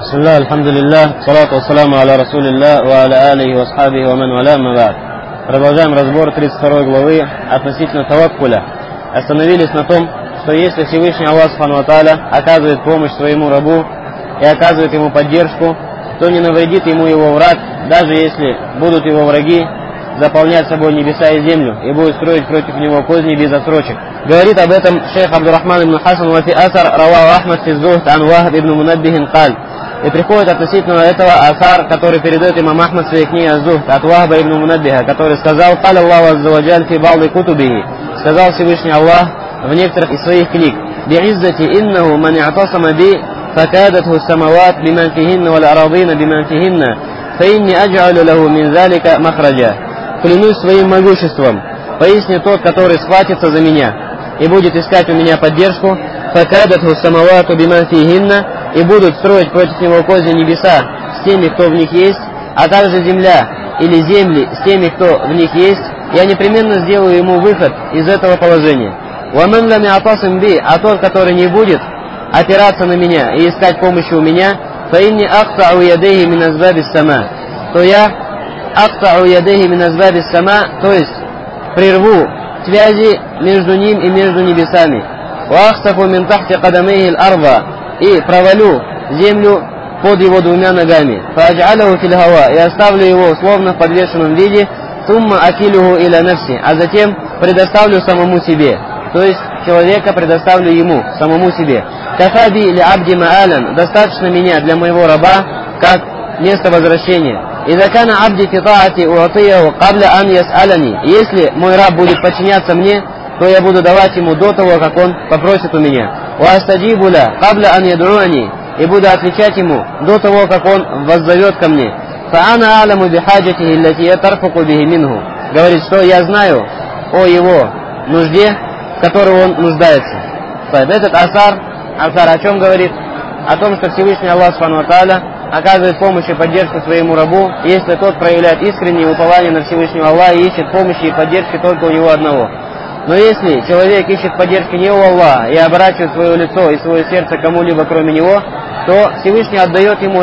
Бисмилlah, альхамдулиллах, салату вассаламу аля расулиллах, ва аля алихи ва асхабихи ва ман валя, ама ба'д. Продолжаем разбор 32 главы относительно таваккуля. Остановились на том, что если Всевышний Аллах Субхану ва Тааля оказывает помощь своему рабу и оказывает ему поддержку, то не навредит ему его враг, даже если будут его враги заполнять собой небеса и землю и будут строить против него козни без отсрочек. Говорит об этом шейх Абдурахман ибн Хасан ва фи асар раваху Ахмад фи зухд ан Вахб ибн Мунаббихин каль. И приходит относительно этого асар, который передает имам Ахмад в своей книге «Аз-Зухд» от Вахба ибн Мунаббиха, который сказал: «Каля Аллаху азза ва джаль фи ба'ди кутубихи», сказал Всевышний Аллах в некоторых из своих книг: «Би'иззати иннаху ман и'тасама би факадатху самават биман фихинна вал арадина биман фихинна фаинни адж'алю лаху мин залика махраджа». «Клянусь своим могуществом, поясни тот, который схватится за меня и будет искать у меня поддержку, факадатху самавату биман фихинна, и будут строить против него козни небеса с теми, кто в них есть, а также земля или земли с теми, кто в них есть, я непременно сделаю ему выход из этого положения. Уаман лам я'тасим би, а тот, который не будет опираться на меня и искать помощи у меня, фаинни ахтау ядейхи мин азбабис сама, то я ахтау ядейхи мин азбабис сама, то есть прерву связи между ним и между небесами. Ва ахтафу мин тахти кадамейхи аль-арда, и провалю землю под его двумя ногами. Фадж'аляху фил хава, и оставлю его словно в подвешенном виде. Сумма акилюху иля нафси, а затем предоставлю самому себе. То есть человека предоставлю ему, самому себе. Кафаби или абди ма'алян, достаточно меня для моего раба, как место возвращения. Изакана абди фитаати уатияху кабля ан яс'аляни, если мой раб будет подчиняться мне, то я буду давать ему до того, как он попросит у меня. Уастаджибуля кабля ан ядруани, и буду отвечать ему до того, как он воззовет ко мне. Фаана аламу бихаджатихи лати тарфаку бихи минху, говорит, что я знаю о его нужде, в которой он нуждается. Этот асар о чем говорит? О том, что Всевышний Аллах Субхану ва Тааля оказывает помощь и поддержку своему рабу, если тот проявляет искреннее упование на Всевышнего Аллаха и ищет помощи и поддержки только у него одного. Но если человек ищет поддержки не у Аллаха и оборачивает свое лицо и свое сердце кому-либо кроме него, то Всевышний отдает ему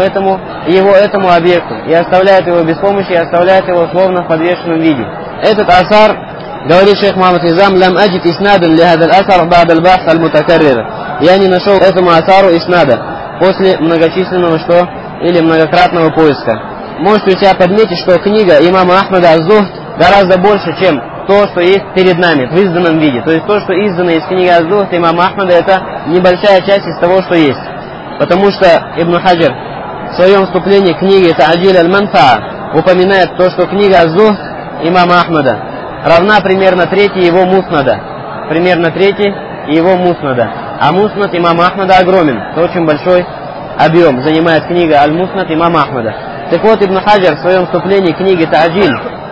этому объекту и оставляет его без помощи, и оставляет его словно в подвешенном виде. Этот асар, говорит шейх Мухаммад Низам, лам аджид иснадан ли хадал асар ба'д аль-бахс аль-мутакаррир. Я не нашел этому асару иснада после многочисленного или многократного поиска. Можете у себя подметить, что книга имама Ахмада «Аз-Зухд» гораздо больше, чем то, что есть перед нами, в изданном виде. То есть то, что издано из книги «Аз-Зухд» имама Ахмада, это небольшая часть из того, что есть. Потому что Ибн Хаджар в своем вступлении к книге «Та'аджиль аль-Манфаа» упоминает то, что книга «Аз-Зухд» имама Ахмада равна примерно трети его муснада. Примерно трети его муснада. А муснад имама Ахмада огромен. Это очень большой объем занимает книга «Аль-Муснад» имама Ахмада. Так вот, Ибн Хаджар в своем вступлении к книге «Та'аджиль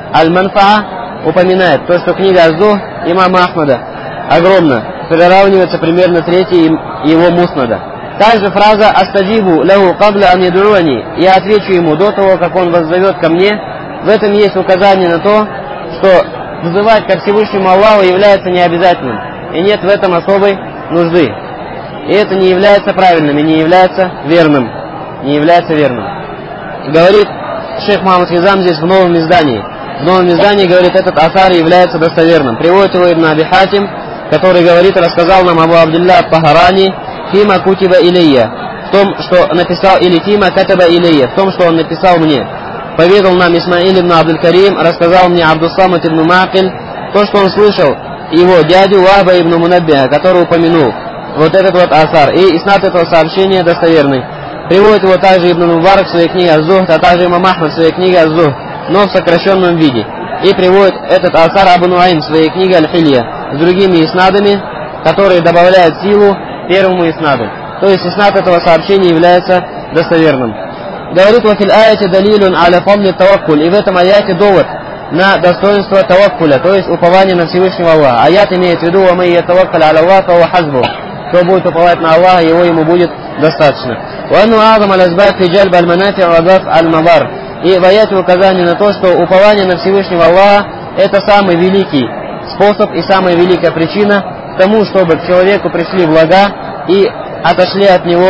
аль-Манфаа» упоминает то, что книга «Аз-Зухд» имама Ахмада огромна, приравнивается примерно трети его муснада. Также фраза «Астаджибу лаху кабля ан ядруани», я отвечу ему до того, как он воззовет ко мне, в этом есть указание на то, что взывать ко Всевышнему Аллаху является необязательным, и нет в этом особой нужды. И это не является правильным, и не является верным. Говорит шейх Мухаммад Низам здесь в новом издании. В новом издании, говорит, этот асар является достоверным. Приводит его Ибн Аби Хатим, который говорит, рассказал нам Абу Абдилля ат-Тахарани, фима кутиба илейя, в том, что написал, или фима катаба илейя, в том, что он написал мне. Поведал нам Исмаиль ибн Абдуль-Карим, рассказал мне Абдус-Самад ибн Макиль, то, что он слышал его дядю Вахба ибн Мунаббиха, который упомянул вот этот вот асар. И иснад этого сообщения достоверный. Приводит его также Ибн Мубарак в своей книге «Аз-Зухд», а также имам Ахмад в своей книге «Аз-Зухд», но в сокращенном виде. И приводит этот асар Абу Нуайм в своей книге «Аль-Хилья» с другими иснадами, которые добавляют силу первому иснаду. То есть иснад этого сообщения является достоверным. Говорит: «Ва фил аяти далилун аля фадли таваккуль», и в этом аяте довод на достоинство таваккуля, то есть упование на Всевышнего Аллаха. Аят имеет в виду: «Ва ман ятаваккаль аля Аллах фа хуа хасбух», кто будет уповать на Аллаха, ему будет достаточно. «Ва анну а'зам аль-азбаб фи джальб аль-манафи ва даф аль-мадар», и в аяте указание на то, что упование на Всевышнего Аллаха это самый великий способ и самая великая причина к тому, чтобы к человеку пришли блага и отошли от него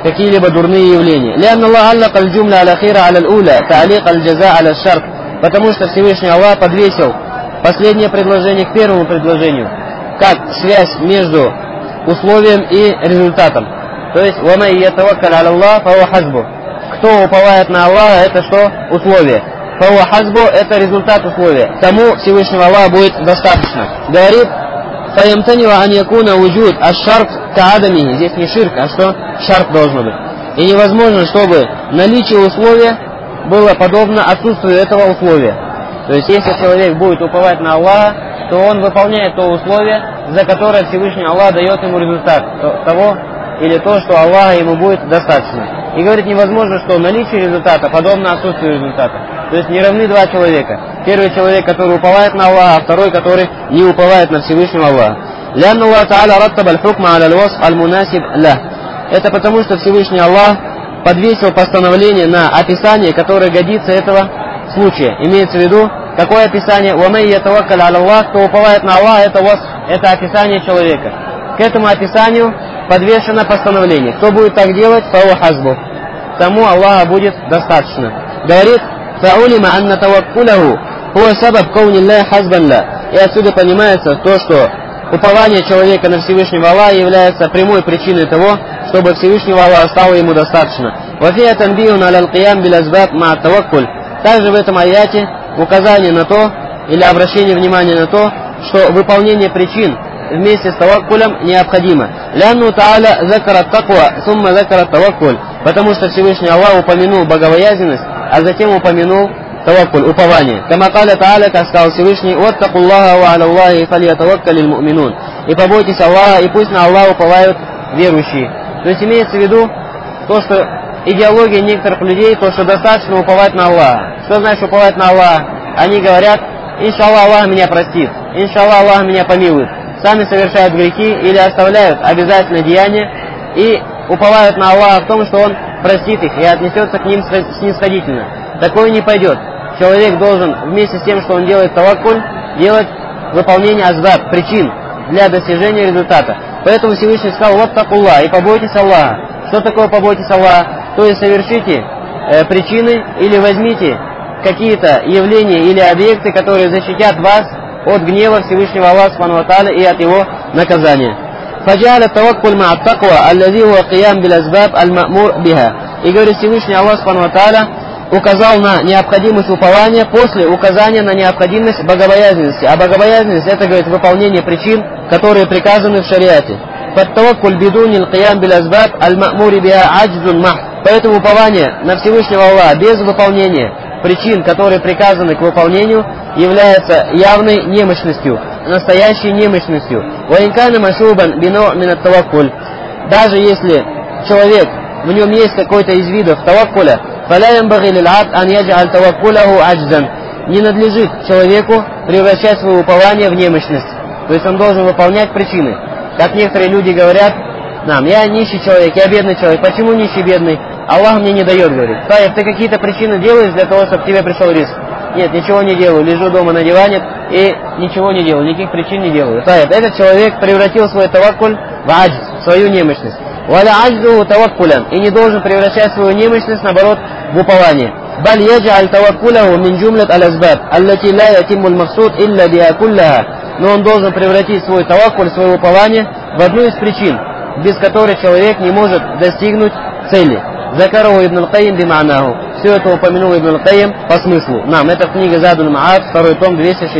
какие-либо дурные явления. لأن الله علق الجملة الأخيرة على الأولى تعليق الجزاء على الشرط, потому что Всевышний Аллах подвесил последнее предложение к первому предложению, как связь между условием и результатом. То есть وَمَنْ يَتَوَكَّلْ عَلَى اللَّهِ فَهُوَ حَسْبُهُ. Кто уповает на Аллаха, это что? Условие. فَهُوَ حَسْبُهُ, это результат условия. Тому Всевышнего Аллаха будет достаточно. Говорит, فَيَمْتَنِوَ أَنْ يَكُونَ وُجُودْ الشَّرْطِ كَعَدَمِهِ. Здесь не ширк, а что? Шарт должно быть. И невозможно, чтобы наличие условия было подобно отсутствию этого условия. То есть, если человек будет уповать на Аллаха, то он выполняет то условие, за которое Всевышний Аллах дает ему результат того или то, что Аллаха ему будет достаточно. И говорит, невозможно, что наличие результата подобно отсутствию результата. То есть не равны два человека. Первый человек, который уповает на Аллаха, а второй, который не уповает на Всевышнего Аллаха. لأن الله تعالى رتب الحكم على الوصف المناسب له. Это потому, что Всевышний Аллах подвесил постановление на описание, которое годится этого случая. Имеется в виду, какое описание? وَمَنْ يَتَوَكَّلْ عَلَى اللَّهِ. Кто уповает на Аллаха, это описание человека. К этому описанию подвешено постановление. Кто будет так делать, فَهُوَ حَسْبُهُ. Тому Аллаха будет достаточно. Говорит, فَعُلِمَ أَنَّ تَوَكُّلَهُ هُوَ سَبَبْ كَوْنِ اللَّهِ حَسْبًا لَهُ. И отсюда понимается то, что упование человека на Всевышнего Аллаха является прямой причиной того, чтобы Всевышнего Аллаха стало ему достаточно. وَفِيهَا تَنْبِيهٌ عَلَى الْقِيَامِ بِالْأَسْبَابِ مَعَ التَّوَكُّلِ. Также в этом аяте указание на то, или обращение внимания на то, что выполнение причин вместе с таваккулем необходимо. لأنه تعالى ذكر التقوى ثم ذكر التوكل. Потому что Всевышний Аллах упомянул боговоязненность, а затем упомянул таваккуль, упование. Кама каля та'аля, как сказал Всевышний, «Ваттаку Аллаха ва аля Аллахи фальятаваккалил му'минун». И побойтесь Аллаха, и пусть на Аллах уповают верующие. То есть имеется в виду то, что идеология некоторых людей, то, что достаточно уповать на Аллаха. Что значит уповать на Аллаха? Они говорят, иншаллах Аллах меня простит, иншаллах Аллах меня помилует. Сами совершают грехи или оставляют обязательное деяние и уповают на Аллаха в том, что Он простит их и отнесется к ним снисходительно. Такое не пойдет. Человек должен вместе с тем, что он делает таваккуль, делать выполнение азбаб, причин для достижения результата. Поэтому Всевышний сказал, «Ваттакуллах», и побойтесь Аллаха. Что такое побойтесь Аллаха? То есть совершите причины или возьмите какие-то явления или объекты, которые защитят вас от гнева Всевышнего Аллаха Субхану ва Тааля и от его наказания. فَجَعَلَ التَّوَكُّلْ مَعَ التَّقْوَى الَّذِي هُوَ قِيَامٌ بِالْأَسْبَابِ الْمَأْمُورِ بِهَا. И говорит Всевышний Аллах Субхану ва Тааля указал на необходимость упования после указания на необходимость богобоязненности. А богобоязненность — это, говорит, выполнение причин, которые приказаны в шариате. فَالتَّوَكُّلْ بِدُونِ الْقِيَامِ بِالْأَسْبَابِ الْمَأْمُورِ بِهَا عَجْزٌ مَحْضٌ. Поэтому упование на Всевышнего Аллаха без выполнения причин, которые приказаны к выполнению, является явной немощностью, настоящей немощностью. وَإِنْ كَانَ مَشُوبًا بِنَوْعٍ مِنَ التَّوَكُّلِ. Даже если человек, в нем есть какой-то из видов таваккуля, فَلَا يَنْبَغِي لِلْعَبْدِ أَنْ يَجْعَلْ تَوَكُّلَهُ عَجْزًا. Не надлежит человеку превращать свое упование в немощность. То есть он должен выполнять причины. Как некоторые люди говорят нам, я нищий человек, я бедный человек. Почему нищий, бедный? Аллах мне не дает, говорит. Таиф, ты какие-то причины делаешь для того, чтобы к тебе пришел риск? Нет, ничего не делаю. Лежу дома на диване и ничего не делаю, никаких причин не делаю. Таиф, этот человек превратил свой таваккуль в аджз, в свою немощность. Валя аджзу таваккулян. И не должен превращать свою немощность, наоборот, в упование. Баль яджаль таваккуляху мин джумлят аль-азбаб, аллати ла ятиммуль максуд илля биа кулляха. Но он должен превратить свой таваккуль, свое упование в одну из причин, без которой человек не может достигнуть цели. Закараху Ибн Аль-Кайим бима'наху. Все это упомянул Ибн Аль-Кайим по смыслу. Нам, это книга Задуль Ма'ад, 2 том,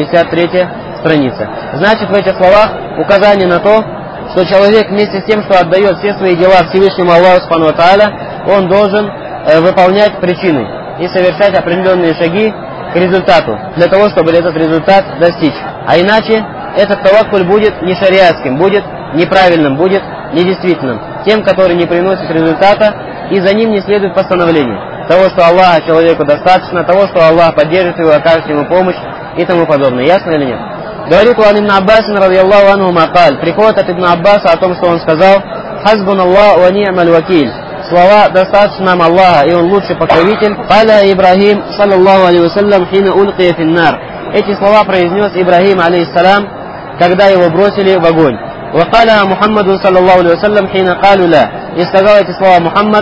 263 страница. Значит, в этих словах указание на то, что человек вместе с тем, что отдает все свои дела Всевышнему Аллаху Субхану ва Тааля, он должен выполнять причины и совершать определенные шаги к результату, для того, чтобы этот результат достичь. А иначе этот таваккуль будет не шариатским, будет неправильным, будет недействительным, тем, который не приносит результата, и за ним не следует постановление того, что Аллаха человеку достаточно, того, что Аллах поддержит его, окажет ему помощь и тому подобное. Ясно или нет? Говорит Уан ибн Аббас, радийаллаху анху, макаль. Приходит от Ибн Аббаса о том, что он сказал: «Хазбун Аллах ва ни'маль вакиль». Слова «достаточно нам Аллаха, и Он лучший покровитель». «Каля Ибрахим, саллаллаху алейхи вассалям, хина улкия финнар». Эти слова произнес Ибрахим, алейхиссалям, когда его бросили в огонь. وقالها محمد صلى الله عليه وسلم حين قالوا لا. И сказал эти слова Мухаммад,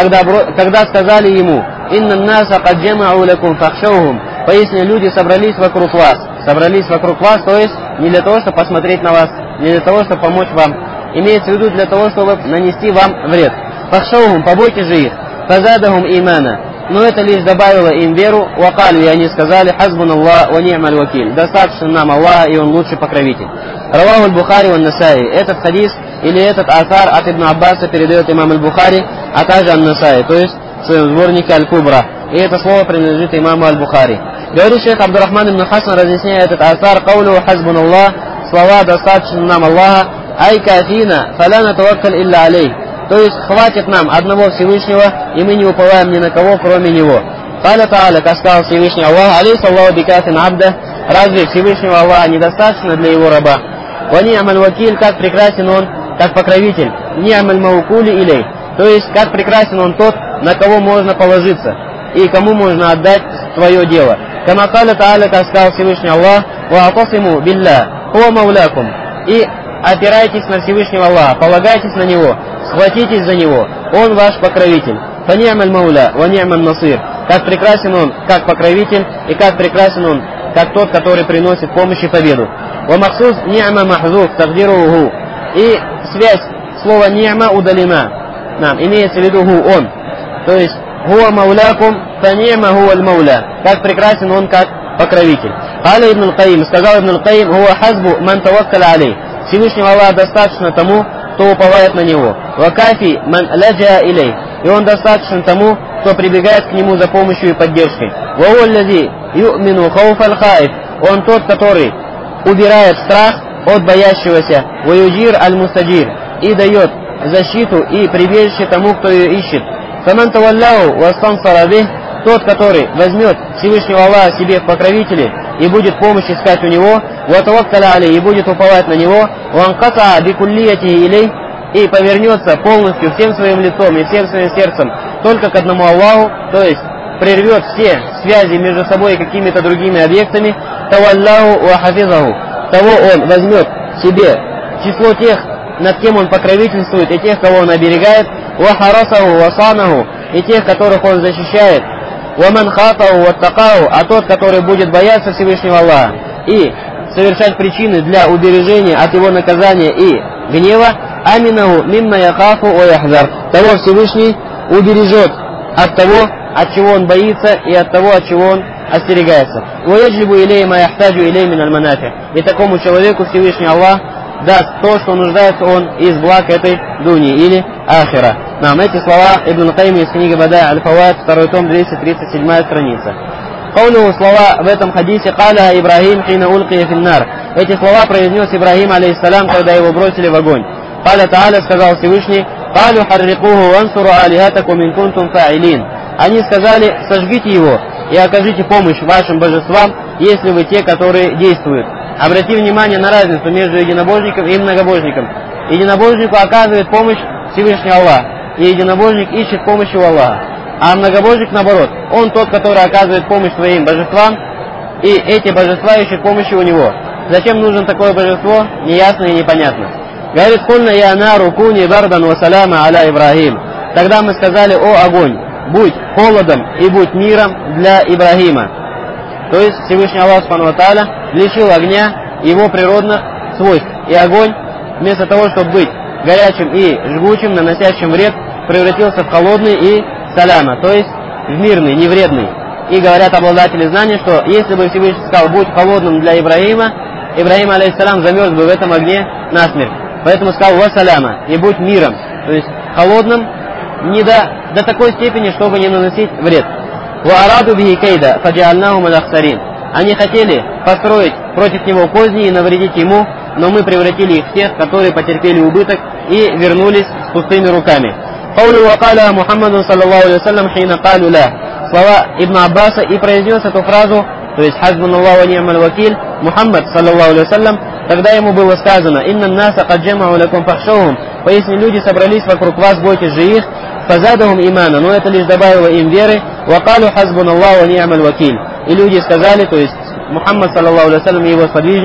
когда сказали ему: «Инна наса кад джамау лакум фахшаухум». Поясни, люди собрались вокруг вас. Собрались вокруг вас, то есть не для того, чтобы посмотреть на вас, не для того, чтобы помочь вам. Имеется в виду для того, чтобы нанести вам вред. Фахшаухум, побойтесь же их. Фазадахум имана. Но это лишь добавило им веру. Вакалю, и они сказали: «Хазбун Аллах ва ни'маль вакиль». Достаточно нам Аллаха, и Он лучший покровитель. Раваху аль-Бухари ва Насаи. Этот хадис или этот асар от Ибн Аббаса передает имам аль-Бухари, а также ан-Насаи, то есть в своем сборнике Аль-Кубра. И это слово принадлежит имаму аль-Бухари. Говорит шейх Абдурахман ибн Хасан, разъясняя этот асар: «Каулу хазбун Аллах», слова «достаточно нам Аллаха», «ай кафина, фаля натаваккаль илля алейх». То есть хватит нам одного Всевышнего, и мы не уповаем ни на кого, кроме Него. Каля Тааля, как сказал Всевышний Аллах: «Алейса Аллаху бикафин абда». Разве Всевышнего Аллаха недостаточно для Его раба? «Ва ни'маль вакиль», как прекрасен Он, как покровитель. «Ни'маль маукули илей». То есть, как прекрасен Он тот, на кого можно положиться, и кому можно отдать свое дело. Кама каля Тааля, как сказал Всевышний Аллах: «Ва атасиму билля, хуа маулякум». И опирайтесь на Всевышнего Аллаха, полагайтесь на Него, схватитесь за Него, Он ваш покровитель. Фани'маль мауля, ва ни'маль насир. Как прекрасен Он, как покровитель, и как прекрасен Он, как тот, который приносит помощь и победу. Ва махсус ни'ма махзуф тагдируhu. И связь слова ни'ма удалена. Нам имеется в виду Он. То есть хуа маулякум, фани'ма хуа аль-мауля. Как прекрасен Он, как покровитель. Каля ибн аль-Каим, сказал ибн аль-Каим: хуа хазбу ман таваккаля алей. Всевышнего Аллаха достаточно тому, кто уповает на Него. Вакафи ман ладжа илей. И Он достаточен тому, кто прибегает к Нему за помощью и поддержкой. Вауаллади ю'мину хауфаль хаиф. Он тот, который убирает страх от боящегося. Ваюджир аль-мустаджир. И дает защиту и прибежище тому, кто ее ищет. Фаман тавалляу вастансара бих. Тот, который возьмет Всевышнего Аллаха себе в покровители и будет помощь искать у Него, ватаваккаля алей, и будет уповать на Него, ванката бикуллияти илей, и повернется полностью всем своим лицом и всем своим сердцем только к одному Аллаху, то есть прервет все связи между собой и какими-то другими объектами, тавалляху ва хафизаху, того Он возьмет себе число тех, над кем Он покровительствует, и тех, кого Он оберегает, ва харасаху ва санаху, и тех, которых Он защищает, وَمَنْ خَافَهُ وَاتَّقَاهُ, а тот, который будет бояться Всевышнего Аллаха и совершать причины для убережения от Его наказания и гнева, аминаху мимма яхафу ва яхзар, того Всевышний убережет от того, от чего он боится, и от того, от чего он остерегается. وَيَجْلِبُ إِلَيْهِ مَا يَحْتَاجُ إِلَيْهِ مِنَ الْمَنَافِعِ, и такому человеку Всевышний Аллах даст то, что нуждается он из благ этой дуни или ахира. Нам эти слова Ибн Каим из книги Бадай аль-Фаваид, 2 том, 237 страница. Каулю, слова в этом хадисе: «Каля Ибрахим хина улкия финнар». Эти слова произнес Ибрахим, алейхиссалям, когда его бросили в огонь. Каля Тааля, сказал Всевышний: «Калю харрикуху вансуру алихатаку мин кунтум фаилин». Они сказали: «Сожгите его и окажите помощь вашим божествам, если вы те, которые действуют». Обрати внимание на разницу между единобожником и многобожником. Единобожнику оказывает помощь Всевышний Аллах, и единобожник ищет помощи у Аллаха. А многобожник, наоборот, он тот, который оказывает помощь своим божествам, и эти божества ищут помощи у него. Зачем нужно такое божество, неясно и непонятно. Говорит: «Кульна я нару куни бардан ва саляма аля Ибрахим». Тогда мы сказали: «О огонь, будь холодом и будь миром для Ибрахима». То есть Всевышний Аллах Субхану ва Тааля лишил огня его природных свойств. И огонь, вместо того, чтобы быть горячим и жгучим, наносящим вред, превратился в холодный и саляма, то есть в мирный, невредный. И говорят обладатели знаний, что если бы Всевышний сказал: «Будь холодным для Ибрахима», Ибрахим, алейхиссалям, замерз бы в этом огне насмерть. Поэтому сказал: «Ва саляма», и будь миром, то есть холодным не до такой степени, чтобы не наносить вред. وَأَرَادُوا بِهِ كَيْدًا فَجَعَلْنَاهُمُ الْأَخْسَرِينَ. Они хотели построить против него козни и навредить ему, но мы превратили их в тех, которые потерпели убыток и вернулись с пустыми руками. قَوْلُ وَقَالَ مُحَمَّدٌ صلى الله عليه وسلم حين قالوا لا. Слова Ибн Аббаса, и произнес эту фразу, то есть «Хазбун Аллаху ва ни'маль вакиль», Мухаммад, саллаллаху алейхи вассалям, когда ему было сказано: «Инна наса кад джамау лакум фахшаухум». Поясни, люди собрались вокруг вас, бойтесь же их. Фазадахум имана, но это лишь добавило им веры. Вакалю хазбун Аллаху ва ни'маль вакиль. И люди сказали, то есть Мухаммад, саллаллаху алейхи вассалям, и его сподвижники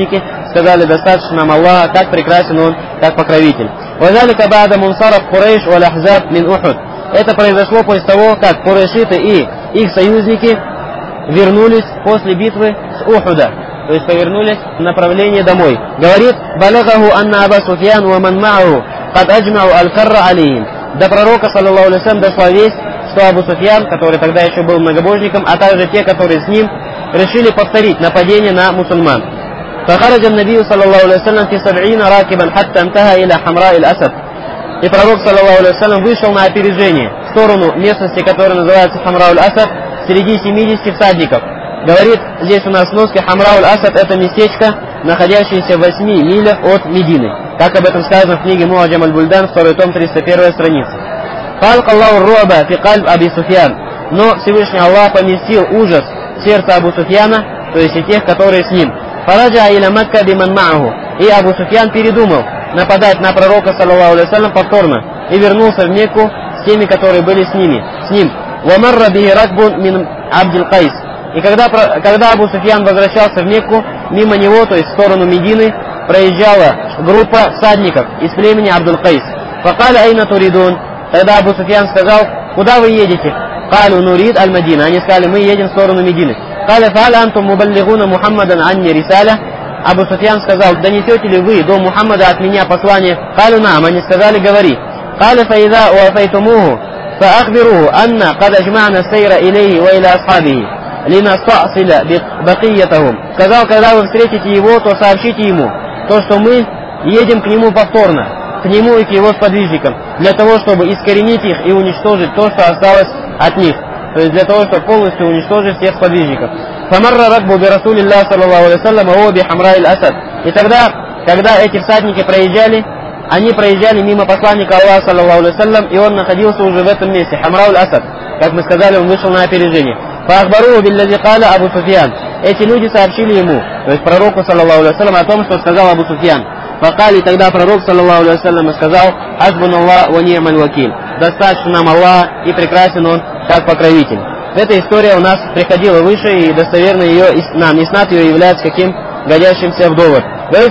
сказали: достаточно нам Аллаха, как прекрасен Он, как покровитель. وذلك بعد منصرف قريش والأحزاب من أحد. Это произошло после того, как курайшиты и их союзники вернулись после битвы с Ухуда, то есть повернулись в направлении домой. Говорит: «Балагаху анна Аба Суфьян ва ман ма'аху кад аджмау аль-карра алейхим». До пророка, саллаллаху алейхи вассалям, дошла весть, что Абу Суфьян, который тогда еще был многобожником, а также те, которые с ним, решили повторить нападение на мусульман. فخرج النبي صلى الله عليه وسلم في 70 راكبا حتى انتهى إلى حمراء الأسد. И пророк, саллаллаху алейхи вассалям, вышел на опережение в сторону местности, которая называется Хамрауль-Асад, среди 70 всадников. Говорит здесь у нас в носке: Хамрауль-Асад — это местечко, находящееся в 8 милях от Медины, как об этом сказано в книге Муаджам аль-Бульдан, 2 том, 301 страница. Фалкаллаху руаба фи кальб Аби Суфьян. Но Всевышний Аллах поместил ужас в сердце Абу Суфьяна, то есть и тех, которые с ним. Фараджа иля Макка биман ма'аху. И Абу Суфьян передумал нападать на пророка, саллаллаху алейхи вассалям, повторно, и вернулся в Мекку с теми, которые были с ним. Вамарра бихи ракбун мин Абдил Кайс. И когда Абу Суфьян возвращался в Мекку, мимо него, то есть в сторону Медины, проезжала группа всадников из племени Абдул Кайс. Факаля айна туридун. Тогда Абу Суфьян сказал: куда вы едете? Калю нурид аль-Мадина. Они сказали: мы едем в сторону Медины. Каля фа'аль антум мубаллигуна Мухаммадан анни рисаля. Абу Суфьян сказал: донесете ли вы до Мухаммада от меня послание? Калю нам. Они сказали: говори. Каля фаида уафайтумуху фаахбируху анна кад аджмa'на сейра илейхи ва иля асхабихи линастасиля бакиятахум. Сказал: когда вы встретите его, то сообщите ему то, что мы едем к нему повторно, к нему и к его сподвижникам, для того, чтобы искоренить их и уничтожить то, что осталось от них. То есть для того, чтобы полностью уничтожить всех сподвижников. Фамарра ракбу би Расулиллах саллаллаху алейхи вассалям ва би Хамраиль Асад. И тогда, когда эти всадники проезжали, они проезжали мимо посланника Аллаха саллаллаху алейхи вассалям, и он находился уже в этом месте, Хамрауль Асад. Как мы сказали, он вышел на опережение. Фахбару биллади каля Абу Суфьян. Эти люди сообщили ему, то есть пророку, саллаллаху алейхи вассалям, о том, что сказал Абу Суфьян. Факали, тогда пророк, саллаллаху алейхи вассалям, сказал: «Хасбун Аллах ва ни'маль вакиль». Достаточно нам Аллах, и прекрасен Он, как покровитель. Эта история у нас приходила выше, и достоверно ее иснад ее является каким годящимся в довод.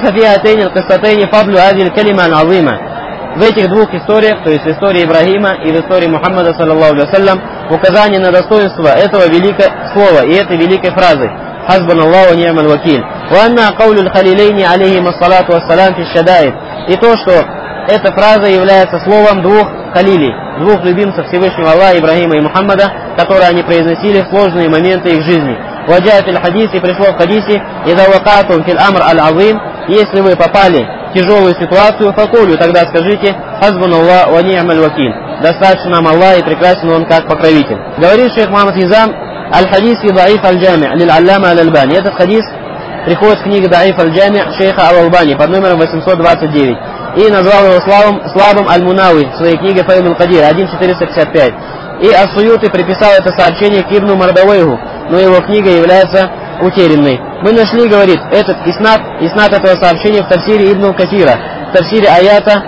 В этих двух историях, то есть в истории Ибрагима и в истории Мухаммада, саллаллаху алейхи вассалям, указание на достоинство этого великого слова и этой великой фразы: «Хасбун Аллах ва ни'маль вакиль». وأن قول الخليلين عليهم الصلاة والسلام في الشدائد. И то, что эта фраза является словом двух халилей, двух любимцев Всевышнего Аллаха, Ибрагима и Мухаммада, которые они произносили в сложные моменты их жизни. Ваджа фил хадис, и пришло в хадисе: «Иза вакатум фил амр аль-азим». Если вы попали в тяжелую ситуацию, факулю, тогда скажите: «Хасбун Аллах ва ни'маль вакиль». Достаточно нам Аллах, и прекрасен Он, как покровитель. Говорит шейх Мухаммад Хизам: «Аль-хадис фи даиф аль-джами' лиль-аллама аль-Альбани». Этот хадис приходит в книге Даиф аль-Джами' шейха Аль-Албани под номером 829 и назвал его слабым Аль-Мунауи в своей книге Фаид аль-Кадир 1455. И Ас-Суюти приписал это сообщение к Ибну Мардавейху, но его книга является утерянной. Мы нашли, говорит, этот иснад этого сообщения в тафсире Ибн Касира, в тафсире аята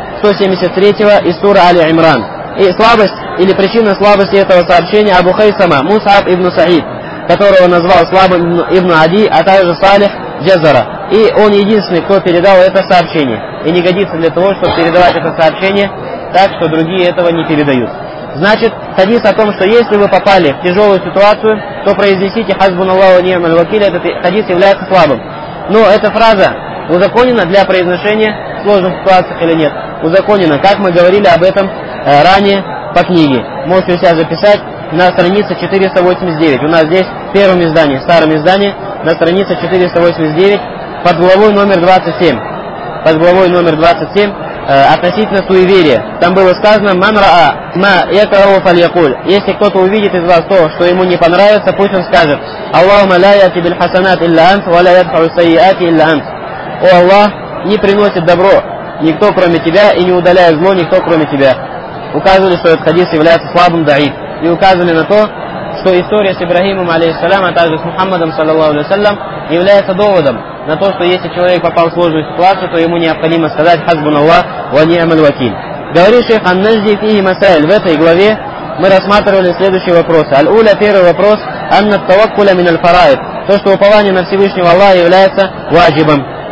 173 из сура Али-Имран. И слабость или причина слабости этого сообщения Абу Хайсама Мус'аб ибн Саид, которого назвал слабым Ибн Ади, а также Салих Джазара. И он единственный, кто передал это сообщение. И не годится для того, чтобы передавать это сообщение так, что другие этого не передают. Значит, хадис о том, что если вы попали в тяжелую ситуацию, то произнесите «Хасбун Аллаху ва ни'маль вакиль». Этот хадис является слабым. Но эта фраза узаконена для произношения в сложных ситуациях или нет? Узаконена, как мы говорили об этом ранее по книге. Можете у себя записать на странице 489. У нас здесь в первом издании, в старом издании, на странице 489 под главой номер 27. Под главой номер 27 относительно суеверия. Там было сказано: «Ман раа ма якраху фальякуль». Если кто-то увидит из вас то, что ему не понравится, пусть он скажет: «Аллахума ла яти биль хасанат илля ант, ва ла ядфау сайяати илля ант». О Аллах, не приносит добро никто кроме тебя, и не удаляет зло никто кроме тебя. Указывали, что этот хадис является слабым даиф. И указывали на то, что история с Ибрагимом, алейхиссалям, а также с Мухаммадом, саллаллаху алейхи вассалям, является доводом на то, что если человек попал в сложную ситуацию, то ему необходимо сказать «Хасбун Аллах ва ни'маль вакиль». Говорит шейх Ан-Наджди фихи масаиль. В этой главе мы рассматривали следующие вопросы. Аль-Уля, первый вопрос: «Анна таваккуля мин аль-фараид». То, что упование на Всевышнего Аллаха является ваджибом.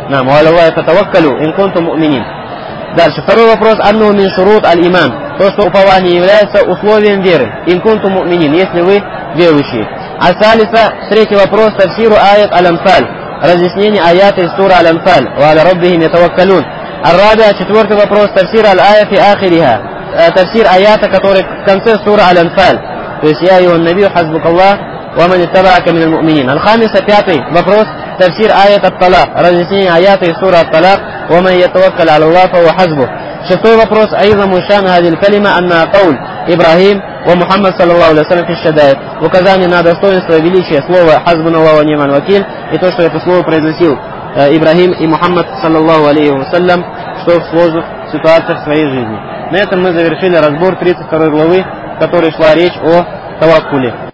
Нам, ва аляллахи фатаваккалю, ин кунтум му'минин. Дальше, второй вопрос. Анну мин шурут аль-иман. То, что упование является условием веры. Ин кунтум му'минин, если вы верующие. Асалиса, третий вопрос. Тафсиру аят аль-Анфаль. Разъяснение аята из сура аль-Анфаль. Ва аля раббихим ятаваккалун. Ар-рабиа, четвертый вопрос. Тафсир аль-ая фи ахириха. Тафсир аята, который в конце сура аль-Анфаль. То есть, я его набию, хазбукаллах, ва ман иттабаака миналь му'минин. Аль-хамиса, пятый вопрос. Тафсир аят ат-талак. Разъяснение аята из сура ат-талак. Ва ман ятаваккал аля Аллах, фа хазбух. Шестой вопрос. Айзаму шан хадиль калима анна кауль Ибрахим ва Мухаммад саллаллаху алейхи вассалям фи шадайд. Указание на достоинство и величие слова хазбуналлаху ва ни'маль вакиль, и то, что это слово произносил Ибрахим и Мухаммад саллаллаху алейхи вассалям, что в сложных ситуациях своей жизни. На этом мы завершили разбор 32 главы, в которой шла речь о таваккуле.